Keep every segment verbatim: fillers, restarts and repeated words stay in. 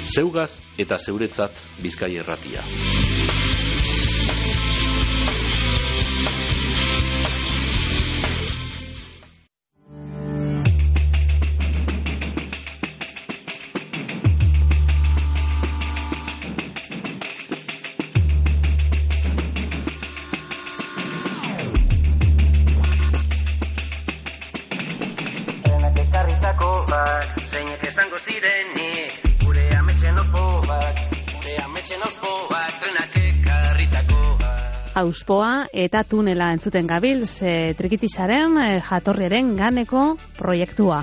Zeugaz eta zeuretzat Bizkaia Irratia. Auspoa eta tunela entzuten gabil, ze Trikitixaren jatorriaren ganeko proiektua.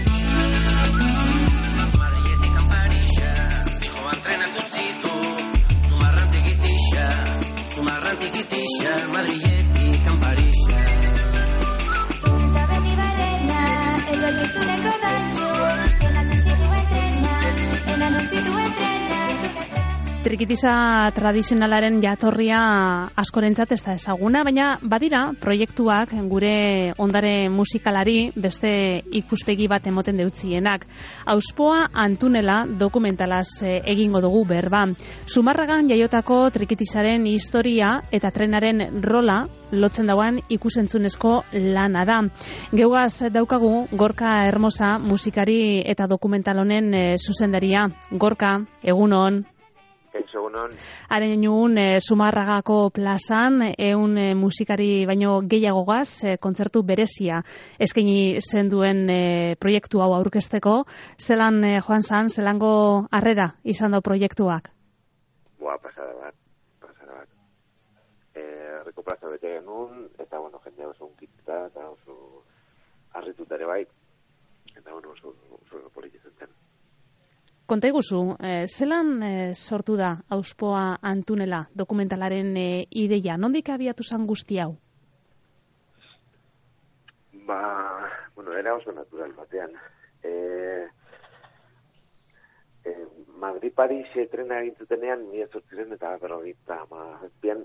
Trikitixa tradizionalaren jatorria askorentzat ez da ezaguna, baina badira proiektuak gure ondare musikalari beste ikuspegi bat emoten deutzienak. Auspoa Antunela dokumentalaz egingo dugu berba. Zumarragan jaiotako Trikitixaren historia eta trenaren rola lotzen dauan ikusentzunezko lana da. Geugaz daukagu Gorka Hermosa musikari eta dokumental honen zuzendaria. Gorka, egunon. Haren egun e, Zumarragako plazan eun e, musikari baino gehiagogaz e, kontzertu berezia eskaini zenduen e, proiektu hau aurkezteko. Zelan e, joan zan, zelango harrera izan da proiektuak? Boa, pasada bat, pasada bat. Herriko plaza bete genuen, eta bueno, jendea oso unkituta, eta oso harritutare bai, eta bueno, oso, oso polik izan zen. Konta iguzu, eh, zelan eh, sortu da Auspoa Antunela dokumentalaren eh, ideia? Nondik abiatu zan guzti hau? Ba, bueno, era oso natural batean. Eh, eh, Madrid-Paris trena egintzutenean, mila zortziren eta berrogeita hamazazpian,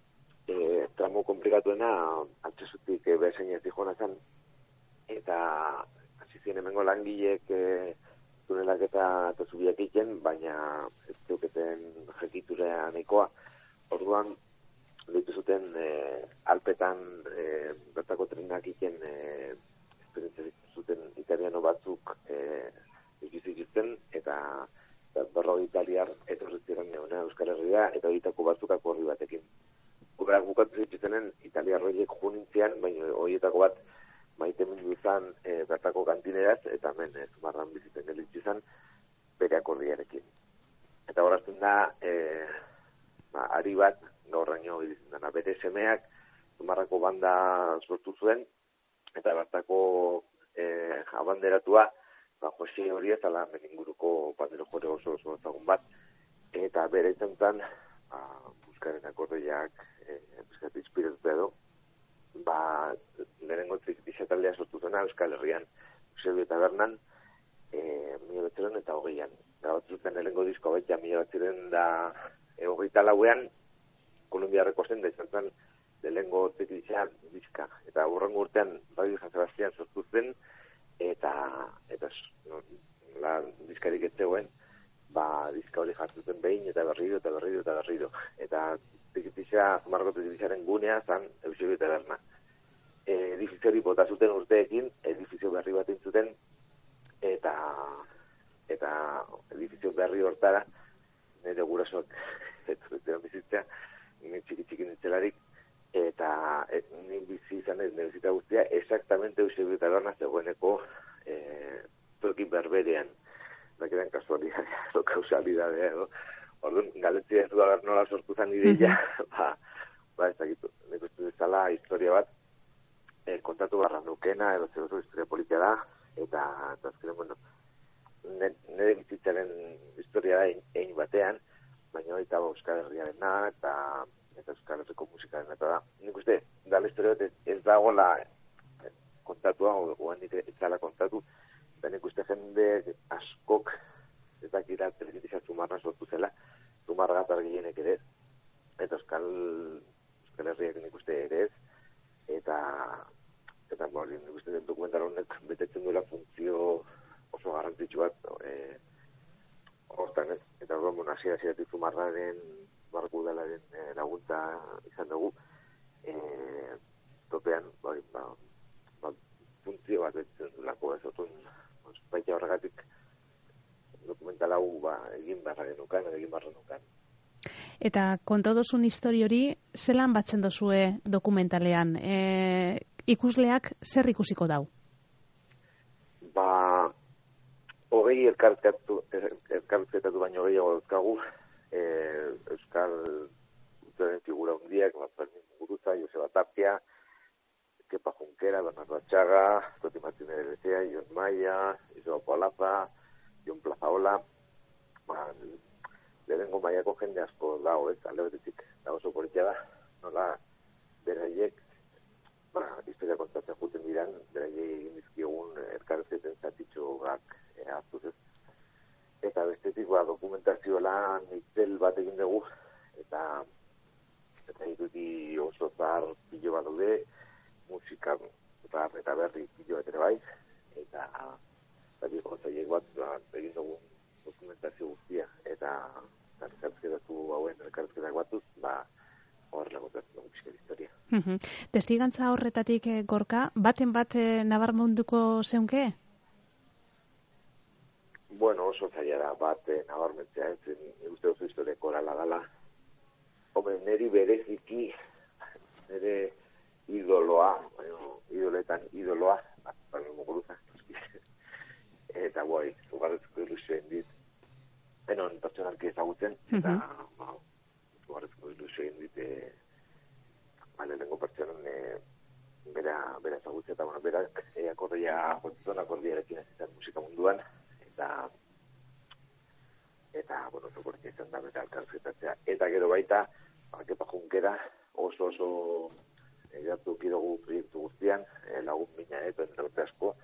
eh, tramo komplikatuena altzezutik eh, bezain ez dijona zen, eta hasi ziren hemengo langileek eh, tunelak eta, eta zubiak egiten, baina ez zeuketen jakiturea nahikoa. Orduan, lehitu zuten e, alpetan e, bertako trenak egiten e, esperientzia zuten italiano batzuk e, ikizikizten, eta, eta berroi italiar etorretziren neuna Euskal Herria, eta horietako batzuk akordi batekin. Guberak bukatu zituztenen italiar horiek junintzian, baina horietako bat maite mundu izan e, bertako kantineraz, eta hemen e, Zumarran biziten gelitzu izan, bere akordiarekin. Eta horazten da, e, ba, ari bat, gaurraino izan dena, bere semeak Zumarrako banda sortu zuen, eta bertako e, abanderatua, ba, Jose hori ez, ala meninguruko pandero jore oso oso ezagun bat, eta bere izan zen, ba, Buskaren akordiak, e, Buskaren inspiratuta edo, ba, lehenengo Trikitixa taldea sortu zena Euskal Herrian, Eusebio eta Bernan, e, mila batziren eta hogeian. Grabatu zuten lehenengo disko baita mila batziren da e, hogeita lauean, Kolumbiarreko zen da izan zen lehenengo Trikitixa diska. Eta hurrengo urtean Radio San Sebastian sortu zen, eta, eta no, la diskarik ez zegoen, ba, diska hori jartu zen behin, eta berriro, eta berriro, eta berriro. Eta Trikitixa, Zumarrako Trikitixaren gunea zan Eusebio eta Berna. E, edifizio hori bota zuten urteekin, edifizio berri bat entzuten, eta eta edifizio berri hortara, nire gurasoak etorretzen bizitzea, nire txiki-txiki nintzelarik, eta et, nire bizi izan ez, nire bizita guztia, exactamente Eusebio eta Berna zegoeneko e, toki berberean. Dakidan kasualidadea, edo kausalidadea, edo. Orduan, galetzia ez du haber nola sortu zan ideia, ba, ba, ez dakitu, nik uste dezala historia bat, e, kontatu barra nukena, edo zer oso historia politia da, eta, eta azkenen, bueno, nire bizitzaren historia da egin batean, baina hori eta Euskal Herriaren da, eta, eta Euskal Herriko musikaren eta da. Nik uste, da la historia bat ez, ez dagoela kontatua, oan nik ez dala kontatu, eta nik uste jende askok, ez dakira Trikitixa Zumarra sortu zela, Zumarra gatar gehienek ere, eta Euskal, Euskal Herriak nik uste ere ez, eta, eta bori, nik uste den dokumental honek betetzen duela funtzio oso garrantzitsu bat, e, hortan ez, Zumarraren, Zumarrako udalaren laguntza izan dugu, e, topean, bai, ba, ba, funtzio bat betzen dulako ez otun, baita horregatik dokumental hau ba, egin barra genukan, egin barra genukan. Eta konta dozun histori hori, zelan batzen dozue dokumentalean? E, ikusleak zer ikusiko dau? Ba, hogei elkarrizketatu baino gehiago dauzkagu, e, Euskal Kulturaren figura hundiak, Fermin Muguruza, Joseba Tapia, Kepa Junkera, Bernardo Atxaga, Toti Martínez de Lecea, Jon Maia, Isoa Polaza, Jon Plazaola, ba, lehenengo maiako jende asko dago, ez, alde betetik, da oso politia da, nola, beraiek, ba, historia kontatzen juten diran, beraiek egin dizkiegun elkarrizketen zatitxoak e, hartuz ez. Eta bestetik, ba, dokumentazio lan itzel bat egin dugu, eta eta iruti oso zahar pilo bat daude, musika zahar eta berri pilo bat ere bai, eta eta gozaiek bat ba, egin dugu dokumentazio guztia, eta elkarrizketatu hauen elkarrizketak batuz, ba, horrela kontatzen dugu pixka historia. Testigantza horretatik, Gorka, baten bat nabarmenduko zeunke? Bueno, oso zaila da, bat nabarmentzea, ez, uste oso historia korala dala. Hombre, neri bereziki, nire idoloa, bueno, idoletan idoloa, Fermin Muguruza, eta guai, zugarrezko ilusioen dit, enon pertsonalki ezagutzen, eta ba, zugarrezko ilusioen dit, e, ba, lehenengo pertsonan e, bera, bera ezagutzen, eta bueno, berak e, akordia jotzen, akordiarekin ez izan musika munduan, eta eta, bueno, zokortia izan da bera elkarrizketatzea, eta gero baita, ba, Kepa Junkera, oso oso edatu kidogu proiektu guztian, e, lagun mina eta entraute asko,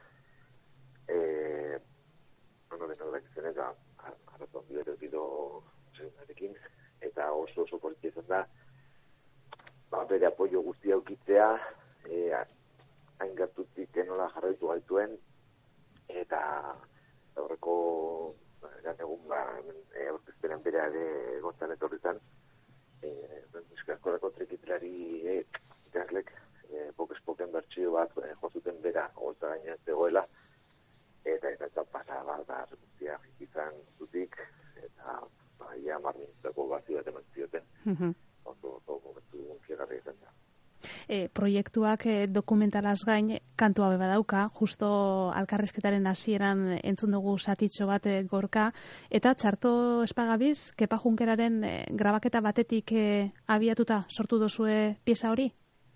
eh, bueno, deno da izan eta harraton biletu dido segunarekin, eta oso oso politia izan da, ba, bere apoio guztia eukitzea, e, hain gertutik enola jarraitu gaituen, eta aurreko gan egun ba, e, aurkezpenan bere ere gontzan etorritan, e, Euskarkorako trikitrari e, ikaslek, e, pokespoken bertsio bat e, jozuten bera golta gaina zegoela, eta eta eta pasa bat da guztia izan zutik, eta ba, ia marmintzako bazio bat eman zioten. Oso, oso, momentu unfiegarri izan da. E, proiektuak e, dokumentalaz gain kantua beba dauka, justo alkarrizketaren hasieran entzun dugu zatitxo bat e, Gorka, eta txarto espagabiz, Kepa Junkeraren e, grabaketa batetik e, abiatuta sortu dozue pieza hori?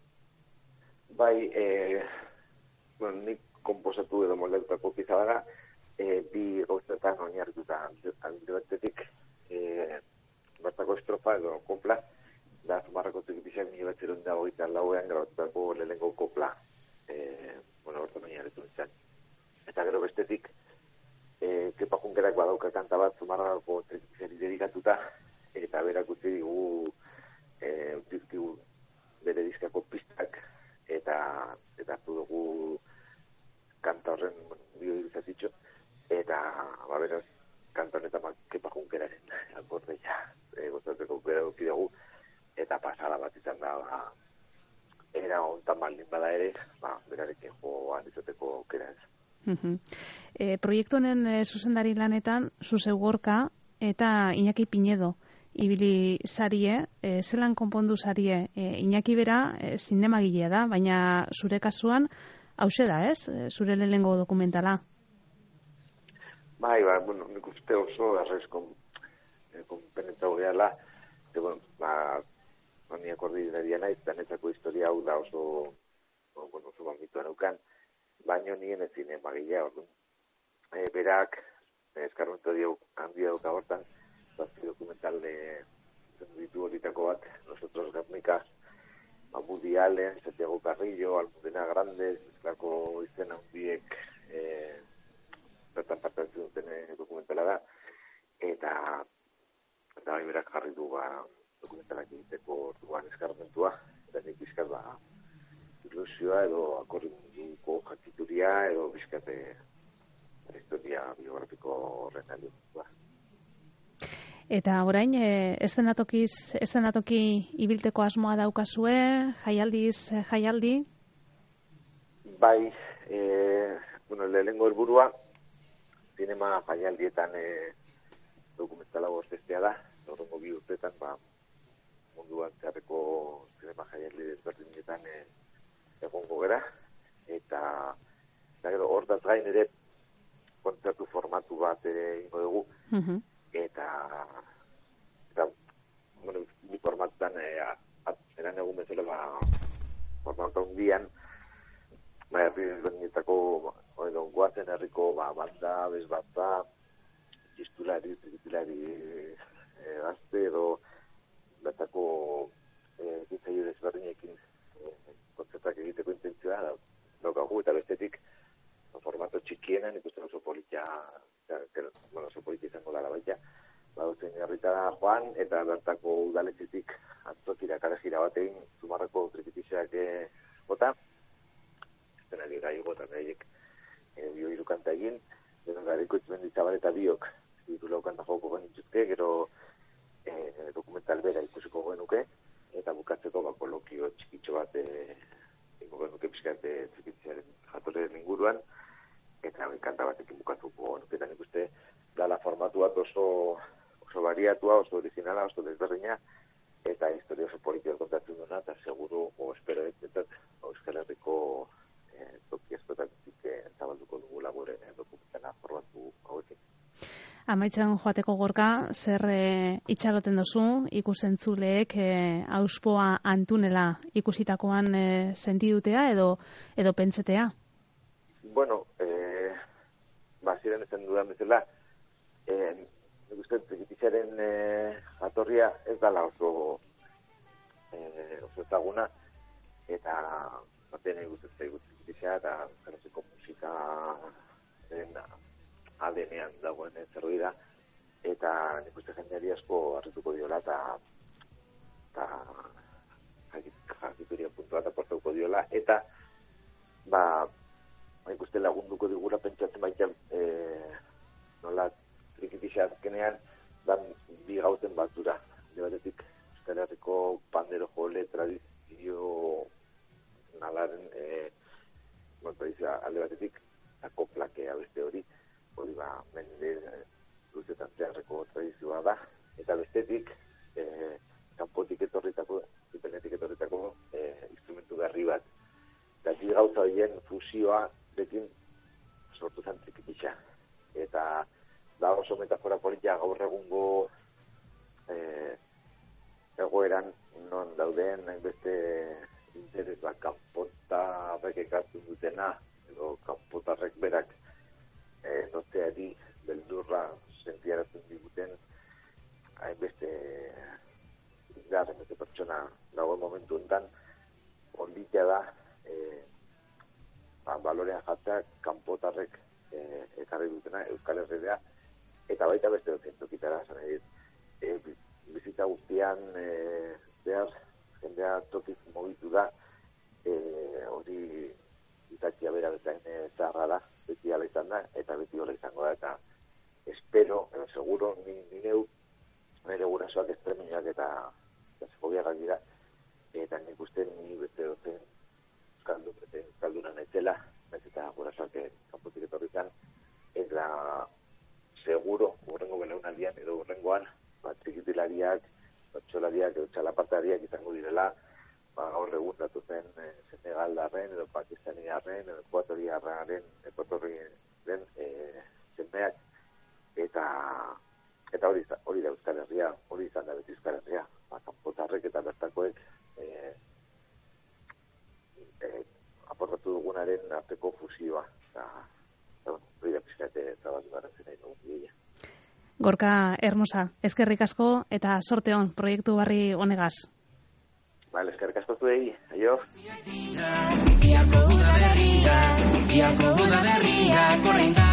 Bai, e, bueno, nik komposatu edo moldetutako pieza daga, e, bi gauzetan oinarrituta alde batetik, e, bertako estrofa edo kopla, da Zumarrako Txikipixak mila batzeron da hogeita lauean grabatutako lehenengo kopla, e, bueno, hortan oinarritu nintzen. Eta gero bestetik, e, Kepa Junkerak badauka kanta bat Zumarrako Txikipixari dedikatuta, eta berak utzi digu, e, utzizkigu bere diskako pistak, eta eta hartu dugu kanta horren biodirizatitxo, eta ba, beraz, kanta honetan Kepa Junkeraren akordeia e, gozatzeko bera duki dugu, eta pasada bat izan da, ba, era ontan baldin bada ere, ba, berarekin joan izateko aukera ez. Uh-huh. E, proiektu honen e, zuzendari lanetan, Zuzeu Gorka eta Iñaki Pinedo ibili sarie, e, zelan konpondu sarie, e, Iñaki bera e, zinemagilea da, baina zure kasuan hauxe da, ez? E, zure lehenengo dokumentala. Bai, ba, bueno, nik uste oso arrez konpenetzau gehala, eta, bueno, ba, ni akordidaria naiz, danetako historia hau da oso, bueno, oso bambituan eukan, baino nien ez zinemagilea, orduan. E, berak, eskarmentu handia duka hortan, zazpi dokumental ditu horitako bat, Nosotros Guernica, Woody Allen, Santiago Carrillo, Almudena Grandes, esklako izena handiek e, bertan partatzen duten dokumentala da, eta eta bai berak jarri du ba, dokumentalak egiteko orduan eskarmentua, eta nik bizkat ba, ilusioa edo akorduko jakituria edo bizkate historia biografiko horren aldu. Ba. Eta orain, e, eszenatokiz, eszenatoki ibilteko asmoa daukazue, jaialdiz, jaialdi? Bai, e, bueno, lehenengo helburua, zinema jaialdietan e, dokumentala gortestea da, horrengo bi urtetan, ba, munduan zeharreko zinema jaialdi desberdinetan e, egongo gera, eta, eta gero, hortaz gain ere kontzertu formatu bat ere ingo dugu, uh-huh. eta, eta, bueno, bi formatutan e, eran egun bezala, ba, formatu hundian, ba, herri desberdinetako, edo, goazen herriko, ba, banda, bezbatza, txistulari, txitilari e, gazte, edo, batako e, gintzaio desberdinekin e, kontzertak egiteko intentzioa, da, daukagu, eta bestetik, formato txikienan, ikusten oso politia, bueno, oso politia izango dara baita, badutzen herritara joan, eta bertako udaletxetik antzokira karajira bat egin, Zumarrako trikitizeak jota, estenari gai gota nahiek e, bio irukanta egin, gero gareko itzmendizabal eta biok, zitula ukanta joko genituzke, gero e, dokumental bera ikusiko genuke, eta bukatzeko ba, kolokio txikitxo bat e, ingo genuke pixkat trikitizearen jatorren inguruan, eta kanta batekin bukatuko nuketan ikuste dala formatu bat oso oso bariatua, oso originala, oso desberdina, eta historia oso politia kontatzen duena, eta seguru, o espero ez, Euskal Herriko eh, toki askotatik eh, zabalduko dugula gure dokumentala formatu hauekin. Amaitzen joateko Gorka, zer e, itxaroten duzu, ikusentzuleek e, auspoa antunela ikusitakoan e, sentidutea edo, edo pentsetea? Bueno, eh, ba, ziren ezen dudan bezala, eh, nik uste trikitizearen eh, jatorria ez dala oso, eh, oso ezaguna, eta batean egin guztet zaigut trikitizea, eta jarrezeko musika A D N-ean dagoen zerbait da, eta nik uste jendeari asko harrituko diola, eta jakituria puntua eta portauko diola, eta ba, ikuste lagunduko digula pentsatzen baita e, nola trikitizea azkenean dan bi gauten batura. Alde batetik Euskal Herriko pandero jole tradizio nalaren e, bueno, tradizioa alde batetik akoplakea beste hori, hori ba mende luzetan zeharreko tradizioa da, eta bestetik e, kanpotik etorritako, zipenetik etorritako e, instrumentu garri bat. Eta bi gauza horien fusioa dekin sortu zen trikitisa. Eta da oso metafora politia gaur egungo eh, egoeran non dauden beste interes bat kanpotarrek ekartzen dutena, edo kanpotarrek berak eh, notzeari beldurra sentiaratzen diguten hainbeste indar, hainbeste pertsona dagoen momentu enten, onditea da eh, ba, balorean jatzak kanpotarrek e, ekarri dutena Euskal Herria, eta baita beste dut tokitara, zan edit, e, bizita guztian e, behar, jendea tokiz mobitu da, hori e, izatzia bera bezain e, zaharra da, beti ala izan da, eta beti hola izango da, eta espero, e, seguro, ni, ni neu, nire gurasoak estreminoak eta zefobiarrak dira, eta nik uste ni beste dut Euskaldunan etzela, ez eta gurasoak kanpotik etorri zan, ez da seguro, urrengo belaunaldian edo urrengoan, ba, trikitilariak, bertsolariak edo txalapartariak izango direla, ba, gaur egun datu zen e, Senegaldarren edo Pakistaniarren edo Ekuatoriarren, Ekuatoriaren e, semeak, eta eta hori, hori da Euskal Herria, hori izan da beti Euskal Herria, ba, kanpotarrek eta bertakoek e, E, aportatu dugunaren arteko fusioa, eta hori da pizkate zabatu garratzen nahi dugu. Gorka Hermosa, eskerrik asko eta sorte hon proiektu barri honegaz. Bale, eskerrik asko zuei, aio. Biako uda berria, biako uda berria, korreinda